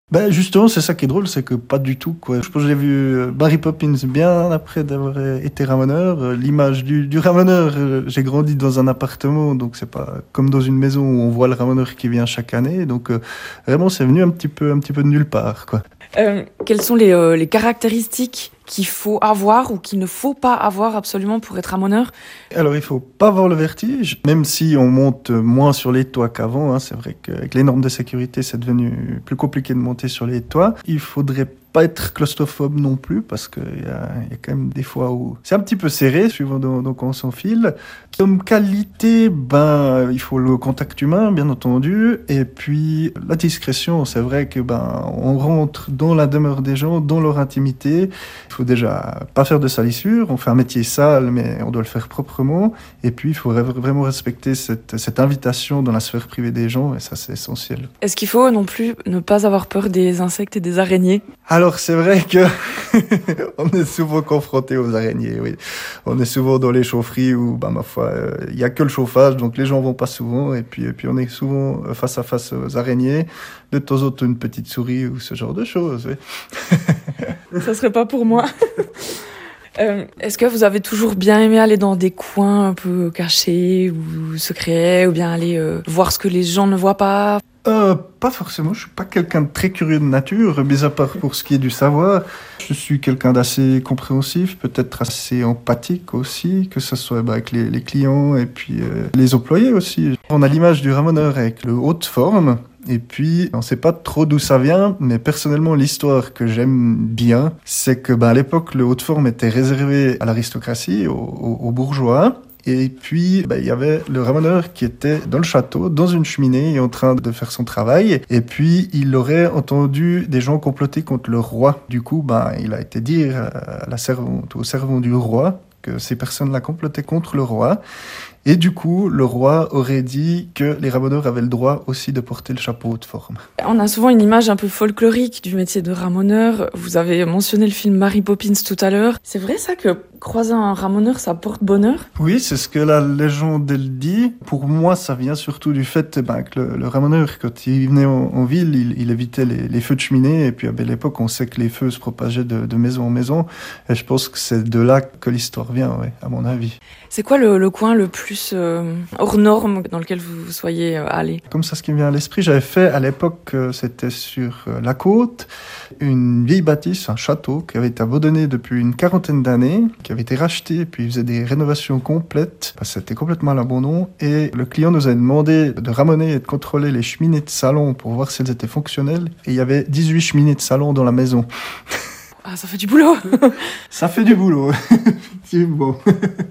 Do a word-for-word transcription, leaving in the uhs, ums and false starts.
Ben justement, c'est ça qui est drôle, c'est que pas du tout, quoi. Je pense que j'ai vu euh, Mary Poppins bien après d'avoir euh, été ramoneur. Euh, L'image du, du ramoneur, euh, j'ai grandi dans un appartement, donc c'est pas comme dans une maison où on voit le ramoneur qui vient chaque année. Donc euh, vraiment, c'est venu un petit peu, un petit peu de nulle part, quoi. Euh, quelles sont les, euh, les caractéristiques qu'il faut avoir ou qu'il ne faut pas avoir absolument pour être ramoneur? Alors, il faut pas avoir le vertige, même si on monte moins sur les toits qu'avant, hein. C'est vrai qu'avec les normes de sécurité, c'est devenu plus compliqué de monter sur les toits. Il faudrait pas être claustrophobe non plus, parce qu'il y a, y a quand même des fois où c'est un petit peu serré, suivant donc on s'enfile. Comme qualité, ben, il faut le contact humain, bien entendu, et puis la discrétion. C'est vrai que ben, on rentre dans la demeure des gens, dans leur intimité. Il faut déjà pas faire de salissure. On fait un métier sale, mais on doit le faire proprement. Et puis, il faut vraiment respecter cette, cette invitation dans la sphère privée des gens, et ça, c'est essentiel. Est-ce qu'il faut non plus ne pas avoir peur des insectes et des araignées? Alors, c'est vrai que on est souvent confronté aux araignées, oui. On est souvent dans les chaufferies où, bah, ma foi, il euh, n'y a que le chauffage, donc les gens vont pas souvent, et puis, et puis on est souvent face à face aux araignées. De temps en temps, une petite souris ou ce genre de choses, oui. Ça serait pas pour moi. Euh, est-ce que vous avez toujours bien aimé aller dans des coins un peu cachés ou secrets, ou bien aller euh, voir ce que les gens ne voient pas? Euh, pas forcément, je suis pas quelqu'un de très curieux de nature, mis à part pour ce qui est du savoir. Je suis quelqu'un d'assez compréhensif, peut-être assez empathique aussi, que ce soit bah, avec les, les clients et puis euh, les employés aussi. On a l'image du ramoneur avec le haute forme, et puis on ne sait pas trop d'où ça vient, mais personnellement l'histoire que j'aime bien, c'est que bah, à l'époque le haute forme était réservé à l'aristocratie, aux, aux, aux bourgeois. Et puis, bah, il y avait le ramoneur qui était dans le château, dans une cheminée, en train de faire son travail. Et puis, il aurait entendu des gens comploter contre le roi. Du coup, bah, il a été dire à la servante, au servant du roi, que ces personnes-là complotaient contre le roi. Et du coup, le roi aurait dit que les ramoneurs avaient le droit aussi de porter le chapeau haute forme. On a souvent une image un peu folklorique du métier de ramoneur. Vous avez mentionné le film Mary Poppins tout à l'heure. C'est vrai ça que croiser un ramoneur, ça porte bonheur? Oui, c'est ce que la légende elle dit. Pour moi, ça vient surtout du fait ben, que le, le ramoneur, quand il venait en, en ville, il, il évitait les, les feux de cheminée. Et puis à belle époque, on sait que les feux se propageaient de, de maison en maison. Et je pense que c'est de là que l'histoire vient, ouais, à mon avis. C'est quoi le, le coin le plus euh, hors norme dans lequel vous soyez euh, allé? Comme ça, ce qui me vient à l'esprit, j'avais fait à l'époque, euh, c'était sur euh, la côte, une vieille bâtisse, un château qui avait été abandonné depuis une quarantaine d'années, qui avait été racheté, puis il faisait des rénovations complètes. Enfin, c'était complètement à l'abandon. Et le client nous a demandé de ramoner et de contrôler les cheminées de salon pour voir si elles étaient fonctionnelles. Et il y avait dix-huit cheminées de salon dans la maison. Ah, ça fait du boulot. Ça fait du boulot, effectivement.